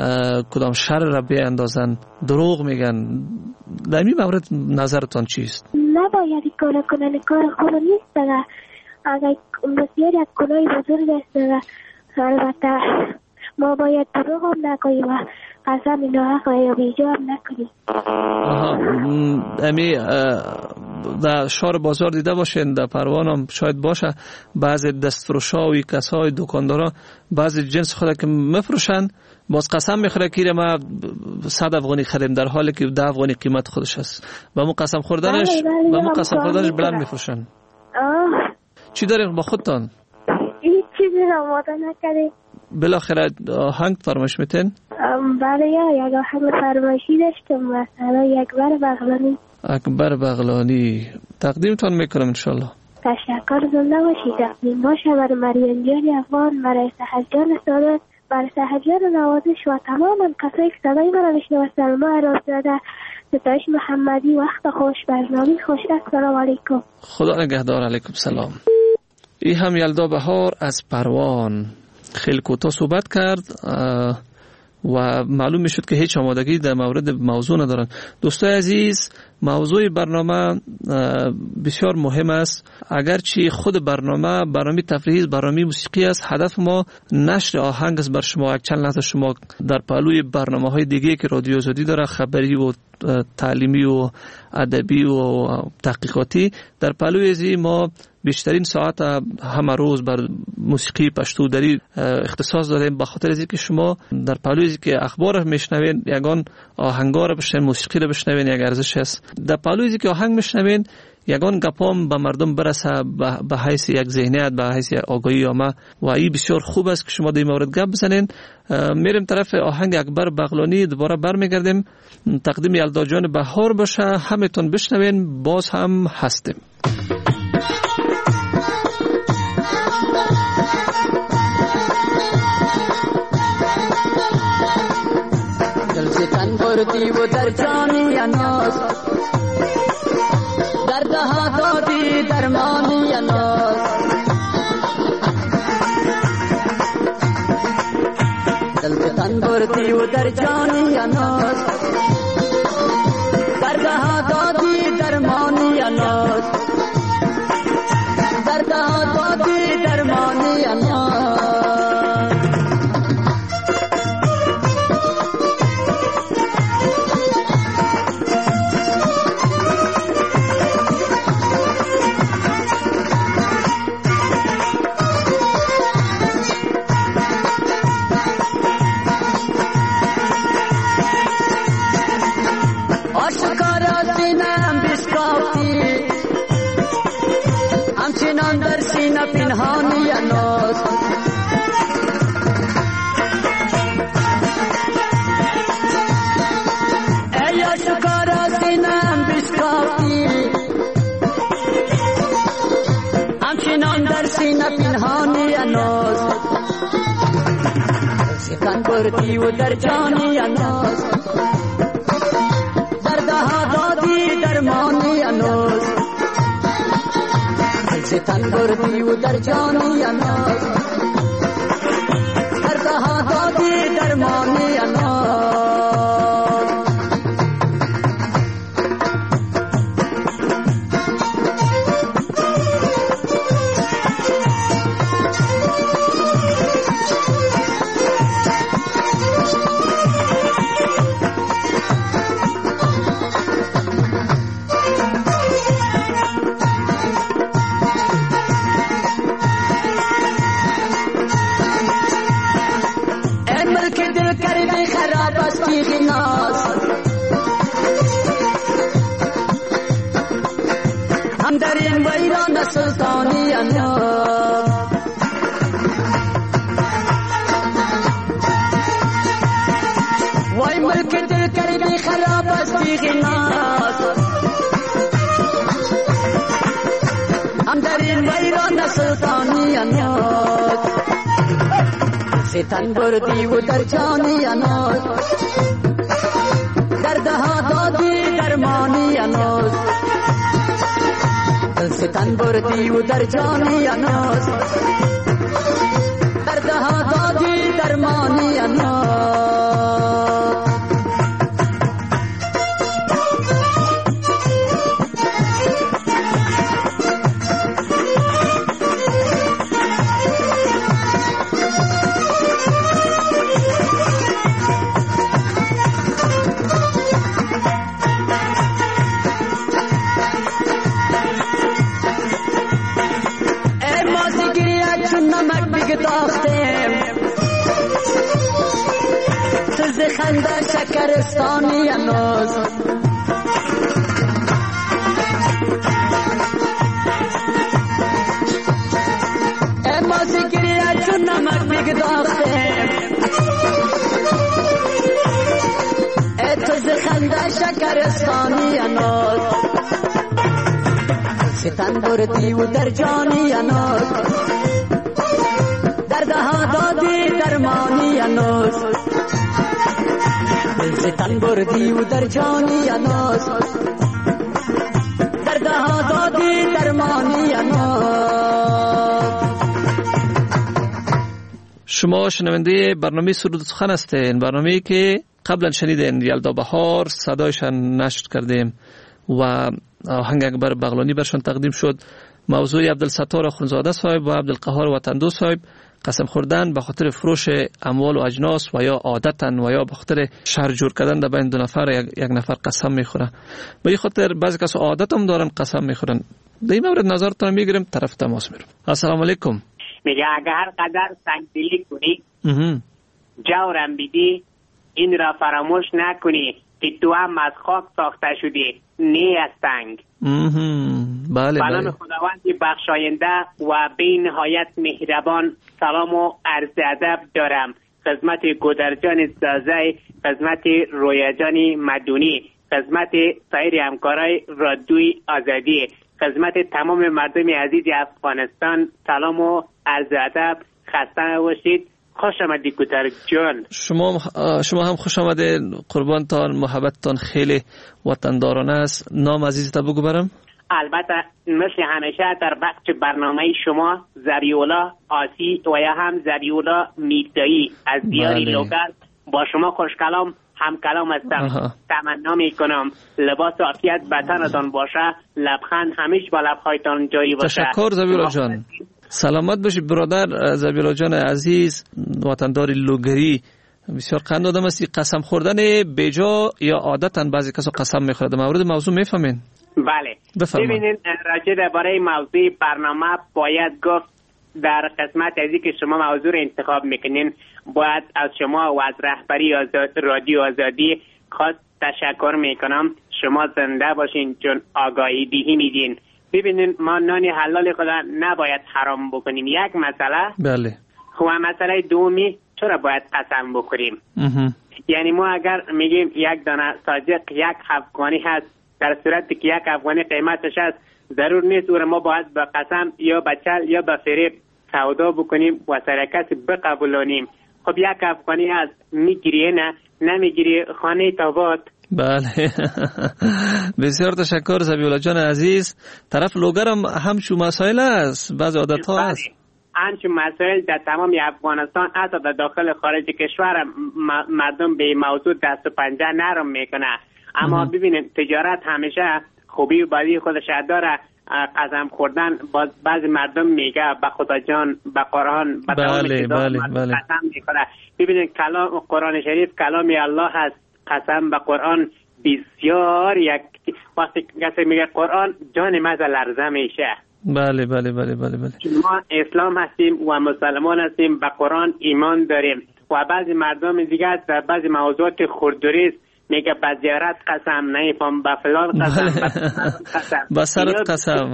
کدام شر را بیاندازن دروغ میگن. در این مورد نظرتان چیست؟ نباید این کار کنن، کار خوب نیست. اگر بسیار یک گناه بزرگ است و البته ما باید دروغ هم نکنیم و قسم ناحق و یا بیجا هم نکنیم. آها، امی در شهر بازار دیده باشین، در پروان هم شاید باشه، بعضی دستفروشاوی کسای دکاندارا بعضی جنس خود که مفروشن باز قسم میخوره که ما صد افغانی خریم در حالی که ده افغانی قیمت خودش هست. با مو قسم خوردنش با مو قسم خوردنش بلند میفروشن. آه چی دارین با خودتان؟ هیچ چیزی را آماده نکردیم. بالاخره آهنگ فرمایش میتین؟ بله یا یک آهنگ فرمایشی داشتم، مثلا اکبر بغلانی. اکبر بغلانی تقدیمتان میکنم انشالله. تشکر. زنده باشید. تقدیم باشه برای مریم جان افغان، برای سحر جان سادات، بر صاحبیان نوازش و تمام کسایی که صدای من را میشنوند ما ارادزاده ستایش محمدی. وقت خوش، برنامه خوش. السلام علیکم. خدا نگهدار. علیکم سلام. این هم یلدا بهار از پروان خیلی کوتاه صحبت کرد و معلوم میشد که هیچ آمادگی در مورد موضوع ندارن. دوستای عزیز، موضوع برنامه بسیار مهم است. اگرچه خود برنامه برنامه تفریحی، برنامه موسیقی است، هدف ما نشر آهنگ است بر شما. یک چند لحظه شما در پهلوی برنامه‌های دیگه که رادیو آزادی داره، خبری و تعلیمی و ادبی و تحقیقاتی، در پهلوی ازی ما بیشترین ساعت همه روز بر موسیقی پشتو دری اختصاص دادیم، به خاطر اینکه شما در پهلوی ازی که اخبار میشنوین، یگان آهنگا رو بشنوین، موسیقی رو بشنوین، یک ارزش است. در پهلوی ازی که آهنگ میشنوین، یگان گپام به مردم برسه به حیث یک ذهنیت، به حیث آگاهی عامه، و این بسیار خوب است که شما در این مورد گپ بزنین. میریم طرف آهنگ اکبر بغلانی، دوباره برمیگردیم. تقدیم یلدا جان بهار باشه، همتون بشنوین، باز هم هستیم. دل سے تن بردی و در جانی اناس، در دها دادی درمانی اناس. دل سے تن بردی و در جانی اناس، در دها دادی درمانی اناس، در دها دادی درمانی اناس. پنهانی اناس، ای آشکارا سینم بشکافی، همچنان در سینه پنهانی اناس. سکن بردی و در جانی اناس، در دها دادی درمانی اناس. ستن بردی و در جانی اناس، در دها دادی درمانی اناس. هم در این ویران سلطانی اناس، وای ملک دل کردی خراب است بیغناس. هم در این ویران سلطانی اناس، ستن بردی و در جانی اناس، در دها دادی درمانی اناس. ستن بردی و در جانی اناس، در دها دادی درمانی اناس. خنده شکرستانی اناس، ای موسیقی چون نمک بگداخته، ای تو خنده شکرستانی اناس. ستن بردی و در جانی اناس، در دها دادی درمانی هنوز دل ستن بردی و در جانی هنوز در ده دادی درمانی هنوز. شما شنونده برنامه سرود سخن هستین، برنامه‌ای که قبلا شنیدین یلدا بهار صدایشان نشر کردیم و آهنگ اکبر بغلانی برشان تقدیم شد. موضوع عبدالستار آخوندزاده صاحب و عبدالقهار وطندوست صاحب قسم خوردن به خاطر فروش اموال و اجناس و یا عادتاً و یا به خاطر شر جور کردن در بین دو نفر یک, یک نفر قسم میخوره. به این خاطر بعضی کسا عادت هم دارن قسم میخورن. در این مورد نظرتون میگیریم، طرف تماس میرم. السلام علیکم. میگه اگه هر قدر سنگدلی کنی جورم بیدی این را فراموش نکنی که تو هم از خاک ساخته شدی نه از سنگ. بله بله. بله. خداوند بخشاینده و به نهایت مهربان سلام و عرض ادب دارم خدمت گودرجان زازای، خدمت رویاجان مدونی، خدمت سایر همکارای رادیوی آزادی، خدمت تمام مردم عزیز افغانستان سلام و عرض ادب. خسته باشید. خوش آمدید گودرجان. شما شما هم خوش آمدید. قربانتان، محبتتان خیلی وطندارانه است. نام عزیزت بگو برم. البته مثل همیشه در بخش برنامه شما زبیولا آسی و یا هم زبیولا میردایی از دیار لوگر با شما خوش کلام هم کلام هستم. تمنا می کنم لباس عافیت به تنتان باشه، لبخند همیشه با لبهایتان جاری باشه. تشکر زبیولا جان. سلامت باشی برادر. زبیولا جان عزیز وطندار لوگری بسیار قند آدم است. قسم خوردن بیجا یا عادتاً بعضی کسا قسم میخورد. مورد موضوع میفهمین؟ بله. ببینید راجع درباره موضوع برنامه باید گفت در قسمت ازی که شما موضوع رو انتخاب میکنین باید از شما و از رهبری آزاد رادیو آزادی خاص تشکر میکنم. شما زنده باشین چون آگاهی دهی میدین. ببینین ما نان حلال خدا نباید حرام بکنیم. یک مسئله. بله. و مسئله دومی چرا باید قسم بخوریم؟ یعنی ما اگر میگیم یک دانه صادق یک افغانی هست، در صورتی که یک افغانی قیمتش هست، ضرور نیست او را ما باید به قسم یا به چل یا به فریب سودا بکنیم و سر کسی بقبولانیم. خب یک افغانی هست میگیری نه نمیگیری خانه تابات. بله. بسیار تشکر زبیولا جان عزیز. طرف لوگرم همچون مسائل است، بعض عادت ها هست همچون مسائل در تمام افغانستان حتی در داخل خارج کشور مردم به موضوع دست و پنجه نرم میکنه. اما ببینید تجارت همیشه خوبی و بدی خودش داره. قسم خوردن بعضی مردم میگه به خدا جان، به قرآن، به تمام بله بله بله. قسم میکنه. ببینید کلام قرآن شریف کلام الله هست. قسم به قرآن بسیار یک وقتی کسی میگه قرآن جان مزه لرزه میشه. بله بله بله بله بله. ما اسلام هستیم و مسلمان هستیم، به قرآن ایمان داریم و بعضی مردم دیگه در بعضی موضوعات خوردوریست میگه به زیارت قسم، نیفهم به فلان قسم، قسم. به سرت قسم.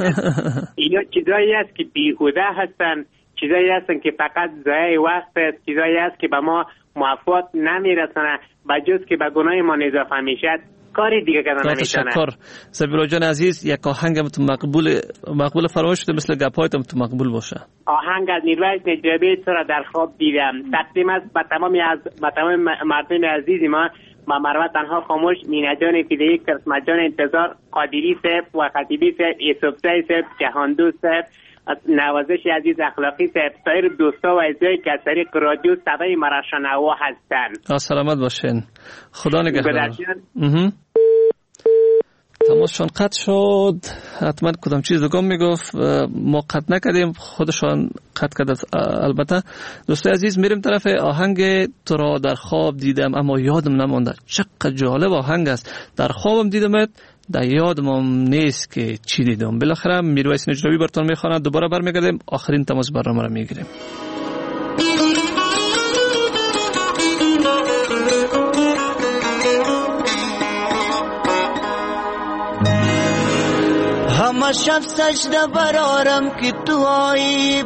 اینا چیزایی است که بیهوده هستن، چیزایی هستن که فقط ضایع وقت است، چیزایی است که به ما موفق نمیرسونه به جز که به گناه ما اضافه میشد. کاری دیگه کردن نمیتونه. تشکر زبیولا جان عزیز. یک آهنگم تو مقبول مقبول فرمایش شده مثل گپایتم تو مقبول باشه. آهنگ از نیروی نجابی تو را در خواب دیدم تقدیم است به تمام از به تمام مردم عزیز ما. ما مروه تنها خاموش، مینا جان فیدهی، کرسمت جان انتظار، قادری صاحب و خطیبی صاحب، یوسف صاحب، جهاندوست صاحب، نوازش عزیز اخلاقی صاحب، سایر دوستا و عزیزایی که از طریق رادیو صدای مرا شنوا هستند. سلامت باشین. خدا نگهدار. تماسشان قطع شد. حتما کدام چیز دیگه میگفت ما قطع نکردیم، خودشان قطع کرد. البته دوستای عزیز میریم طرف آهنگ تو را در خواب دیدم اما یادم نمونده. چقدر جالب آهنگ است. در خوابم دیدمت، در یادم نیست که چی دیدم. بالاخره میرویس نجابی براتون میخواند. دوباره برمیگردیم آخرین تماس برنامه را میگیریم. همه شب سجده برارم که تو آیی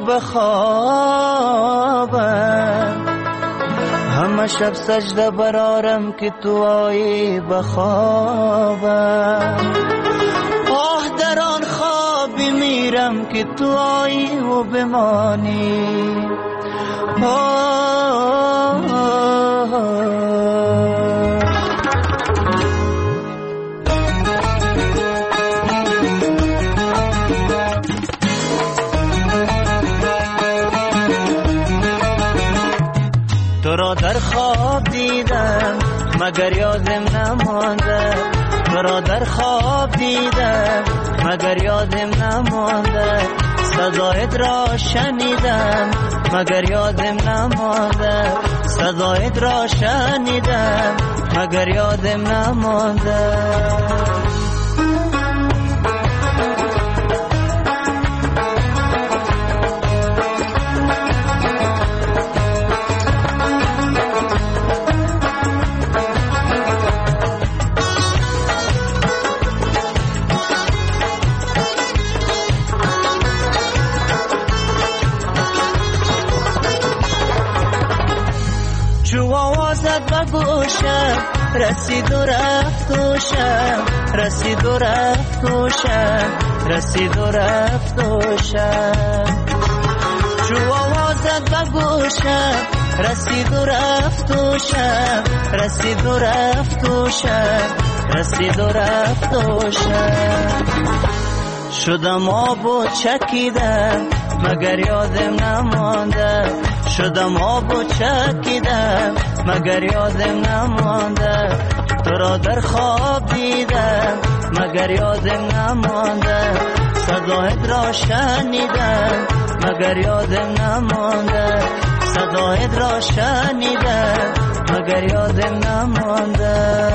بخوابم، همه شب سجده برارم که تو آیی بخوابم. آه در آن خوابی میرم که تو آیی و بمانی، تو را در خواب دیدم مگر یادم نمانده، تو را در خواب دیدم مگر یادم نمانده، صدایت را شنیدم مگر یادم نمانده، صدایت را شنیدم مگر یادم نمانده. به گوشم رسید و رفت و شم، رسید و رفت و شم، رسید و رفت و شم. چو آوازت به گوشم رسید و رفت و شم، رسید و رفت و شم، رسید و رفت و شم. شدم آب و چکیدم مگر یادم نمانده، شدم آب و چکیدم مگر یادم نمانده، تو را در خواب دیدم مگر یادم نمانده، صدایت را شنیدم مگر یادم نمانده، صدایت را شنیدم مگر یادم نمانده.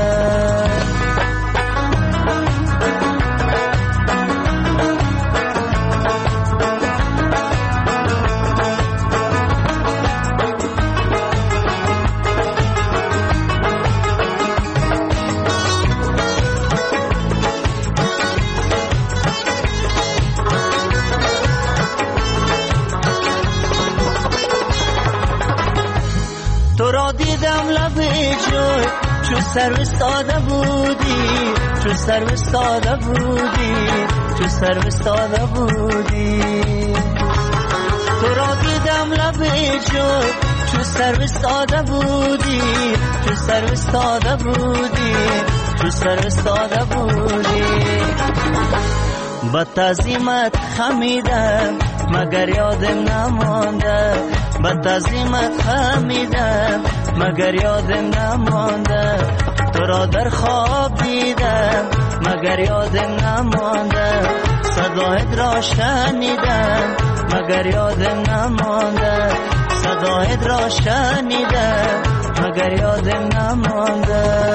تو را دیدم لب جوی چو سر استاده بودی، چو سر استاده بودی، چو سر استاده بودی. تو را دیدم لب جوی چو سر استاده بودی، چو سر استاده بودی، چو سر استاده بودی. با تعظیمت خمیدم مگر یادم نمانده، با تعظیمت خمیدم مگر یادم نمانده، تو را در خواب دیدم مگر یادم نمانده، صدایت را شنیدم مگر یادم نمانده، صدایت را شنیدم مگر یادم نمانده.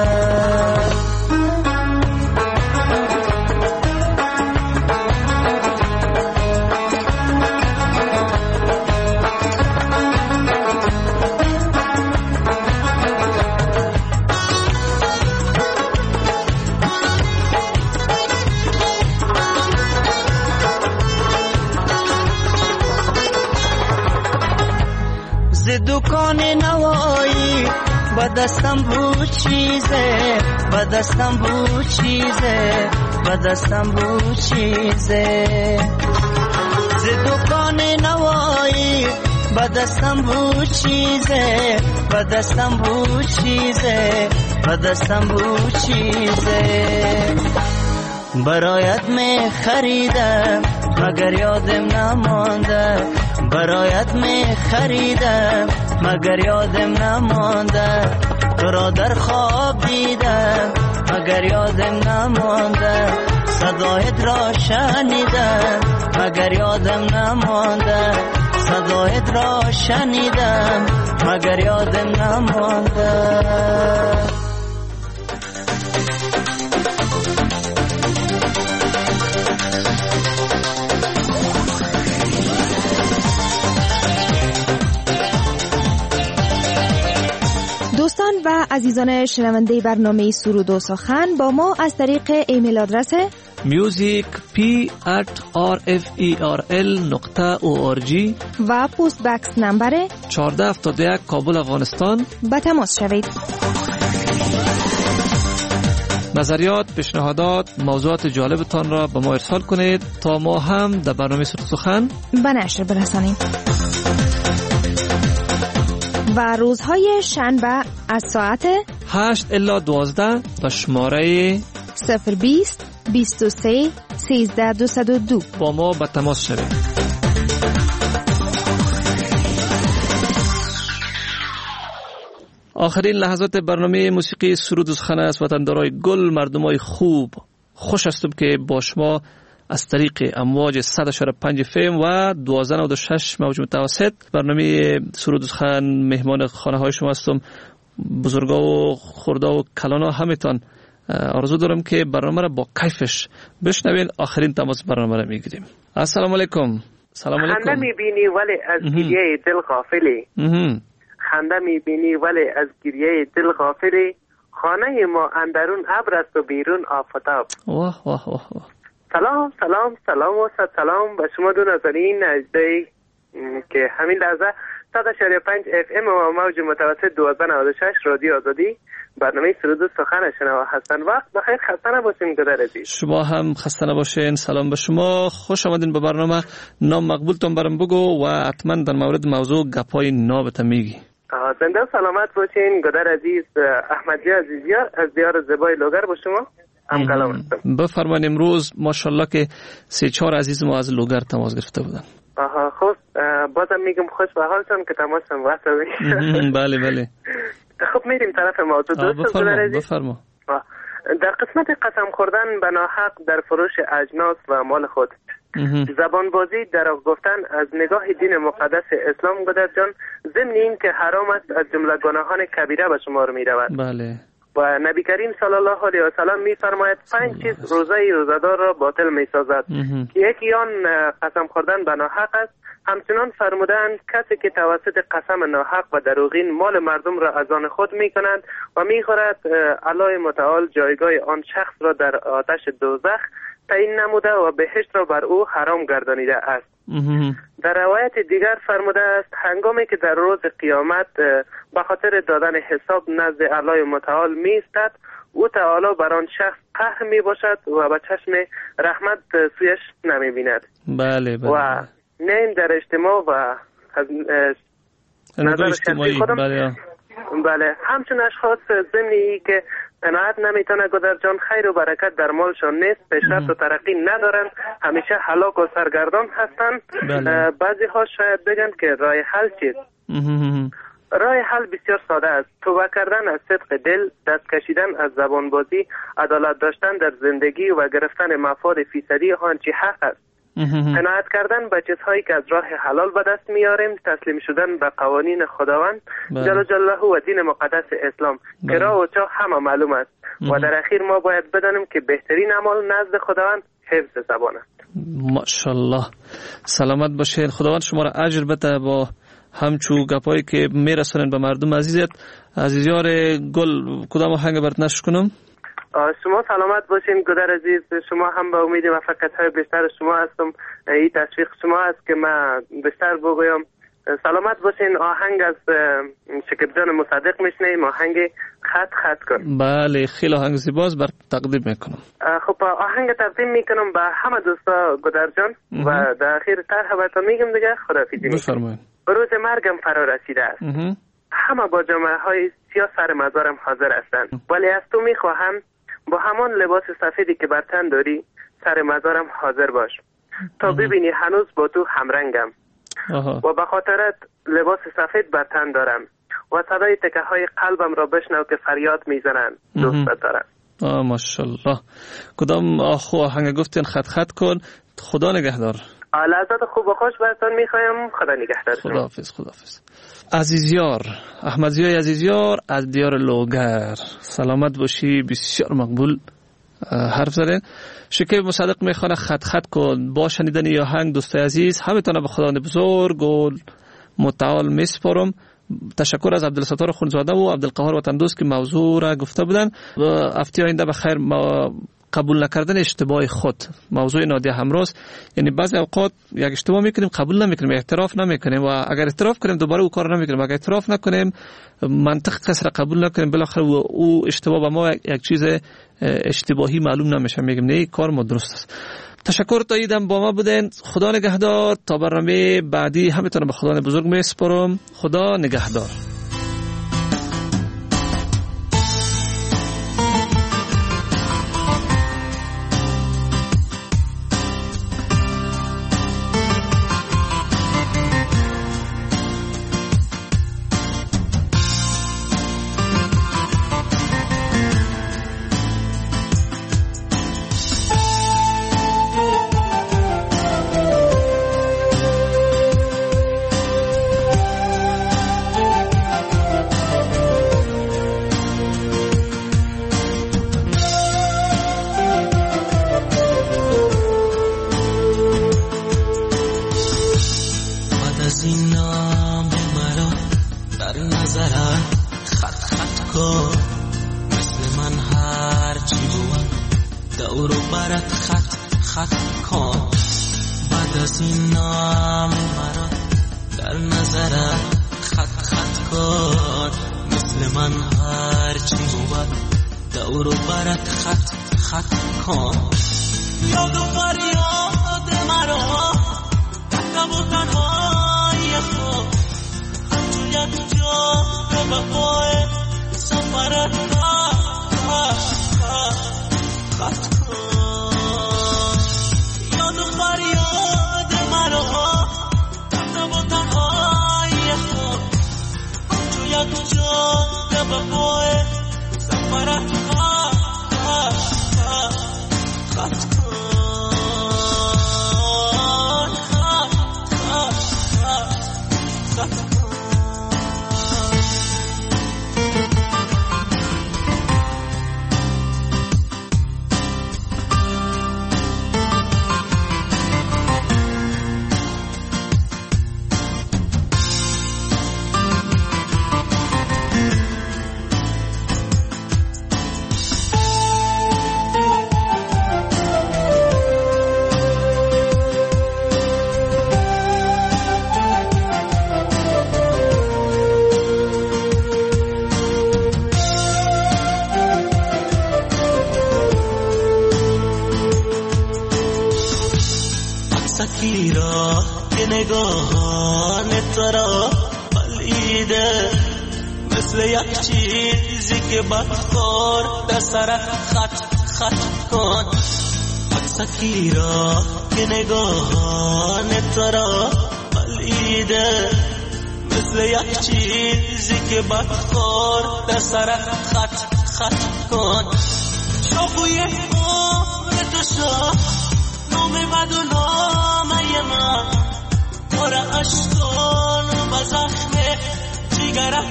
دکان نوایی با دستم بود چیزه، با دستم بود چیزه، با دستم بود چیزه. ز دکان نوایی با دستم بود چیزه، با دستم بود چیزه، با دستم بود چیزه. برایت می خریدم مگر یادم نمانده، برایت می خریدم مگر یادم نمانده، تو را در خواب دیدم مگر یادم نمانده، صدایت را شنیدم مگر یادم نمانده، صدایت را شنیدم مگر یادم نمانده. دوستان و عزیزان شنونده برنامه سرود و سخن با ما از طریق ایمیل آدرس music p at r f e r l نقطه او آر جی و پست بکس نمبر چهارده هفتاد و یک کابل افغانستان با تماس شوید. نظریات، پیشنهادات، موضوعات جالبتان را به ما ارسال کنید تا ما هم در برنامه سرود و سخن به نشر برسانیم. و روزهای شنبه از ساعت هشت الی دوازده به شماره صفر بیست بیست و سه سیزده دویست و دو با ما به تماس شوید. آخرین لحظات برنامه موسیقی سرود و سخن است. وطندارای گل، مردمای خوب، خوش هستم که با شما از طریق امواج صد و پنج اف ام و دوازده و نود و شش موج متوسط برنامه سرود و سخن مهمان خانه های شما هستم. بزرگا و خردا و کلانا همتان آرزو دارم که برنامه را با کیفش بشنوین. آخرین تماس برنامه را میگیریم. السلام علیکم. سلام علیکم. خنده میبینی ولی از گریه دل غافلی. خنده میبینی ولی از گریه دل غافلی. خانه ما اندرون ابر است و بیرون آفتاب. واه واه واه واه. سلام سلام سلام و صد سلام به شما دو ناظرین اجدایی که همین لحظه صد و پنج اف ام و موج متوسط دوازده و نود و شش رادیو آزادی برنامه سرود و سخن شنوا هستن. وقت بخیر، خسته نباشین گدر عزیز. شما هم خسته نباشین. سلام به شما، خوش آمدین به برنامه. نام مقبولتون برام بگو و حتما در مورد موضوع گپای نابت میگی. زنده و سلامت باشین گدر عزیز. احمدی عزیزیار از دیار زیبای لوگر با شما هم کلام هستم. بفرمایید. امروز ماشاءالله که سه چهار عزیز ما از لوگر تماس گرفته بودن. آها خوب، بازم میگم خوش به حالتون که تماسم واسه بگیم. بله بله. خب میریم طرف موضوع. دوست بفرما بفرما. در قسمت قسم خوردن به ناحق در فروش اجناس و مال خود، زبان بازی در گفتن از نگاه دین مقدس اسلام گدر جان، ضمن این که حرام است از جمله گناهان کبیره به شمار می رود. بله. و نبی کریم صلی الله علیه و سلم می فرماید پنج چیز روزه روزدار را باطل می سازد که یکی آن قسم خوردن به ناحق است. همچنان فرمودند کسی که توسط قسم ناحق و دروغین مال مردم را از آن خود می کند و می خورد، الله متعال جایگاه آن شخص را در آتش دوزخ تعیین نموده و بهشت را بر او حرام گردانیده است. در روایت دیگر فرموده است هنگامی که در روز قیامت به خاطر دادن حساب نزد الله متعال می ایستد، او تعالی بر آن شخص قهر می باشد و به چشم رحمت سویش نمی بیند. بله بله. و نه در اجتماع و از نظر شخصی خودم بله. بله همچون اشخاص ضمنی که قناعت نمیتونه گذر جان خیر و برکت در مالشان نیست، پیشرفت و ترقی ندارن، همیشه هلاک و سرگردان هستن. بله. بعضی ها شاید بگن که راه حل چیست؟ راه حل بسیار ساده است. توبه کردن از صدق دل، دست کشیدن از زبان بازی، عدالت داشتن در زندگی و گرفتن مفاد فیصدی آنچه حق است. قناعت کردن به چیزهایی که از راه حلال به دست میاریم، تسلیم شدن به قوانین خداوند جل جلاله و دین مقدس اسلام که راه و چاه همه معلوم است. و در اخیر ما باید بدانیم که بهترین عمل نزد خداوند حفظ زبان است. ماشاءالله. سلامت باشین. خداوند شما را اجر بده با همچو گپایی که میرسونن به مردم عزیزت. عزیزیار گل، کدام آهنگ برات نشر کنم؟ شما سلامت باشین گدر عزیز. شما هم به امید موفقیت های بیشتر شما هستم. این تشویق شما است که من بیشتر بگویم. سلامت باشین. آهنگ از شکیب جان مصدق میشنیم، آهنگ خط خط کن. بله خیلی آهنگ زیباست، بر تقدیم میکنم. خب آهنگ تقدیم میکنم به همه دوستا گدر جان و در اخیر طرح براتون میگم دیگه. خداحافظی. بفرمایید. روز مرگم فرا رسیده است. همه با جامعه های سیاه سر مزارم حاضر هستند، ولی از تو میخواهم با همان لباس سفیدی که بر تن داری سر مزارم حاضر باش تا ببینی هنوز با تو همرنگم. و به خاطرت لباس سفید بر تن دارم و صدای تکه های قلبم را بشنو که فریاد میزنن دوست دارم. آه ماشاءالله. کدام آخو آهنگ گفتین؟ خط خط کن. خدا نگهدار. لحظات خوب و خوش براتون میخوایم. خدا نگهدار. خداحافظ. خداحافظ. عزیزیار، احمدزیای عزیزیار از دیار لوگر، سلامت باشی. بسیار مقبول حرف زدن. شکیب مصدق میخوانه خط خط کن. با شنیدن ی آهنگ دوستای عزیز همتون به خداوند بزرگ و متعال میسپارم. تشکر از عبدالستار خونزاده و عبدالقهار وطندوست که موضوع را گفته بودن. و هفته آینده بخیر. ما قبول نکردن اشتباه خود موضوع نادیه همراز، یعنی بعضی اوقات یک اشتباه میکنیم قبول نمیکنیم، اعتراف نمیکنیم و اگر اعتراف کنیم دوباره او کار نمیکنیم، اگر اعتراف نکنیم منطق کس را قبول نکنیم بالاخره او اشتباه به ما یک چیز اشتباهی معلوم نمیشه، میگیم نه کار ما درست است. تشکر تا ایدم با ما بودین. خدا نگهدار. تا برنامه بعدی همتون به خدا بزرگ میسپارم. خدا نگهدار. من هر چی بود دور و برت خط خط کن بعد از این نام مرا در نظرت خط خط کن مثل من هر چی بود دور و برت خط خط کن یاد و فریاد مرا تکم و تنهای خود همچون یک جا به وفای سفرت خط کن یاد و فریاد مرا تکم و تنهای خود همچون یک جا به وفای سفرت خط کن سکیرا که نگاهان تو را بلیده مثل یک چیزی که بدخور در سرت خط خط کن سکیرا که نگاهان تو را بلیده مثل یک چیزی که بدخور در سرت خط خط کن شاخوی عمر تو شا نام بد و نامه من پر اشکان و زخم جگرت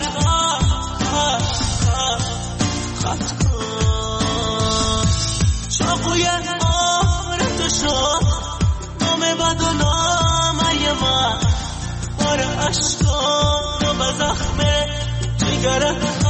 خط کن شاخوی عمر تو شد نام بد و نامه من پر اشکان و زخم جگرت